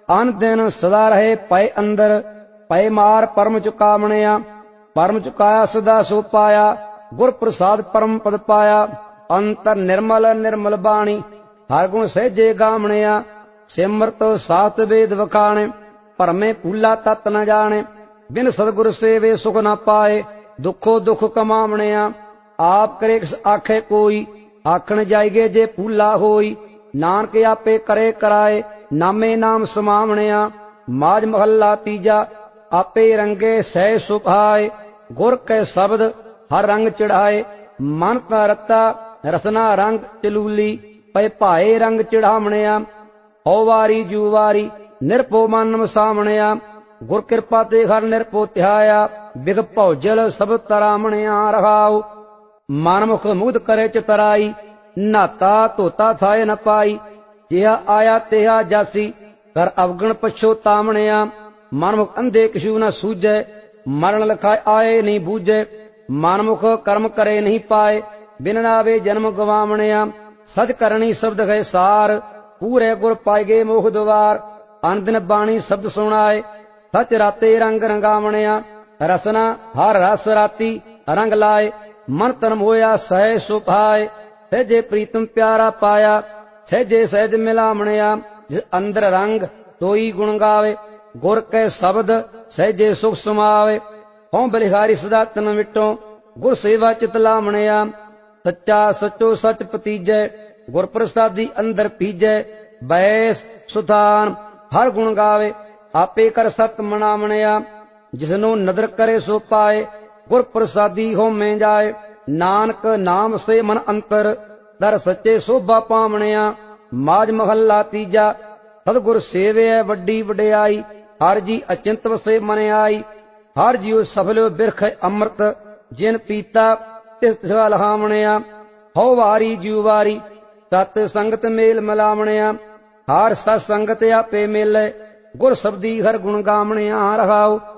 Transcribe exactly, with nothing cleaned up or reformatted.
ਅਨ ਦਿਨ ਸਦਾ ਰਹੇ ਪਏ ਅੰਦਰ, ਪਏ ਮਾਰ ਪਰਮ ਚੁਕਾਵਣਿਆ। ਪਰਮ ਚੁਕਾਇਆ ਸਦਾ ਸੋ ਪਾਇਆ, ਗੁਰ ਪ੍ਰਸਾਦ ਪਰਮ ਪਦ ਪਾਇਆ। ਅੰਤਰ ਨਿਰਮਲ ਨਿਰਮਲ ਬਾਣੀ, ਹਰ ਗੁਣ ਸਹਿਜੇ ਗਾਵਣਿਆ। ਸਿਮਰਤ ਸਾਤ ਵੇਦ ਵਖਾਣੇ, ਭਰਮੇ ਭੂਲਾ ਤਤ ਨ ਜਾਣੇ। ਬਿਨ ਸਤਿਗੁਰ ਸੇਵੇ ਸੁਖ ਨ ਪਾਏ, ਦੁਖੋ ਦੁਖ ਕਮਾਵਣਿਆ। ਆਪ ਕਰੇ ਕਿਸ ਆਖੇ ਕੋਈ, ਆਖਣ ਜਾਈਏ ਜੇ ਭੂਲਾ ਹੋਈ। ਨਾਨਕ ਆਪੇ ਕਰੇ ਕਰਾਏ, ਨਾਮੇ ਨਾਮ ਸਮਾਵਣਿਆ। ਮਾਝ ਮਹੱਲਾ ਤੀਜਾ। ਆਪੇ ਰੰਗੇ ਸਹਿ ਸੁਭਾਏ, ਗੁਰ ਕੈ ਸ਼ਬਦ ਹਰ ਰੰਗ ਚੜਾਏ। ਮਨ ਕਾ ਰਤਾ ਰਸਨਾ ਰੰਗ ਚਲੂਲੀ, ਪਏ ਭਾਏ ਰੰਗ ਚੜਾਵਣਿਆ। ਹਉ ਵਾਰੀ ਜੂ ਵਾਰੀ ਨਿਰਭਉ ਮਨ ਵਸਾਵਣਿਆ। ਗੁਰ ਕਿਰਪਾ ਤੇ ਹਰ ਨਿਰਭਉ ਧਿਆਇਆ, ਬਿਗ ਭਉਜਲ ਸਭ ਤਰਾਵਣਿਆ। ਰਹਾਉ ਮਨਮੁਖ ਮੁਗਧ ਕਰੇ ਚਤਰਾਈ, ਨਾਤਾ ਧੋਤਾ ਥਾਏ ਨ ਪਾਈ। ਜਿਹਾ ਆਇਆ ਤਿਹਾ ਜਾਸੀ, ਕਰ ਅਵਗਣ ਪਛੋਤਾਵਣਿਆ। ਮਨਮੁਖ ਅੰਧੇ ਕਿਛੂ ਨ ਸੂਝੈ, ਮਰਨ ਲਖਾਏ ਆਏ ਨਹੀਂ ਬੂਝੈ। ਮਨਮੁਖ ਕਰਮ ਕਰੇ ਨਹੀਂ ਪਾਏ, ਬਿਨ ਨਾਵੇ ਜਨਮ ਗਵਾਵਣਿਆ। ਸਦ ਕਰਨੀ ਸ਼ਬਦ ਹੈ ਸਾਰ, ਪੂਰੇ ਗੁਰ ਪਾਇਗੇ ਮੋਖ ਦੁਆਰ। ਅਨ ਦਿਨ ਬਾਣੀ ਸ਼ਬਦ ਸੁਣਾਏ, ਸਚ ਰਾਤੇ ਰੰਗ ਰੰਗਾਵਣਿਆ। ਰਸਨਾ ਹਰ ਰਸ ਰਾਤੀ ਰੰਗ ਲਾਏ, ਮਨ ਤਨ ਹੋਇਆ ਸਹਿ ਸੁਭਾਏ। ਸਹਿਜੇ ਪ੍ਰੀਤਮ ਪਿਆਰਾ ਪਾਇਆ, ਸਹਿਜੇ ਸਹਿਜ ਮਿਲਾਵਣਿਆ। ਜਿਸ ਅੰਦਰ ਰੰਗ ਤੋਈ ਗੁਣ ਗਾਵੇ, ਗੁਰ ਕੈ ਸ਼ਬਦ ਸਹਿਜੇ ਸੁਖ ਸਮਾਵੇ। ਹਉ ਬਲਿਹਾਰੀ ਸਦਾ ਤਨ ਵਿਟੋ, ਗੁਰ ਸੇਵਾ ਚਿਤ ਲਾਵਣਿਆ। ਸੱਚਾ ਸਚੋ ਸਚ ਪਤੀਜੈ, ਗੁਰ ਪ੍ਰਸਾਦੀ ਅੰਦਰ ਪੀਜੈ। ਬੈਸ ਸੁਧਾਨ ਹਰ ਗੁਣ ਗਾਵੇ, ਆਪੇ ਕਰ ਸਤ ਮਨਾਵਣਿਆ। ਜਿਸਨੂੰ ਨਦਰ ਕਰੇ ਸੋ ਪਾਏ, ਗੁਰ ਪ੍ਰਸਾਦੀ ਹੋਮੇ ਜਾਏ। ਨਾਨਕ ਨਾਮ ਸੇ ਮਨ ਅੰਤਰ, ਦਰ ਸੱਚੇ ਸੋਭਾ ਪਾਵਣਿਆ। ਮਾਝ ਮਹੱਲਾ ਤੀਜਾ। ਸਤਿਗੁਰ ਸੇਵਿਐ ਵੱਡੀ ਵਡਿਆਈ, ਹਰ ਜੀ ਅਚਿੰਤ ਵਸੇ ਮਨ ਆਈ। ਹਰ ਜੀਉ ਸਫਲ ਬਿਰਖ ਅੰਮ੍ਰਿਤ, ਜਿਨ ਪੀਤਾ ਤਿਸ ਤਿਸ ਲਹਾਵਣਿਆ। ਹਉ ਵਾਰੀ ਜੀਉ ਵਾਰੀ ਸਤ ਸੰਗਤ ਮੇਲ ਮਿਲਾਵਣਿਆ। ਹਰ ਸਤ ਸੰਗਤ ਆਪੇ ਮੇਲੇ, ਗੁਰ ਸਬਦੀ ਹਰ ਗੁਣ ਗਾਵਣਿਆ। ਰਹਾਉ